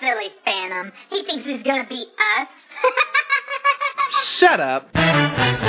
silly Phantom. He thinks he's gonna beat us. Shut up.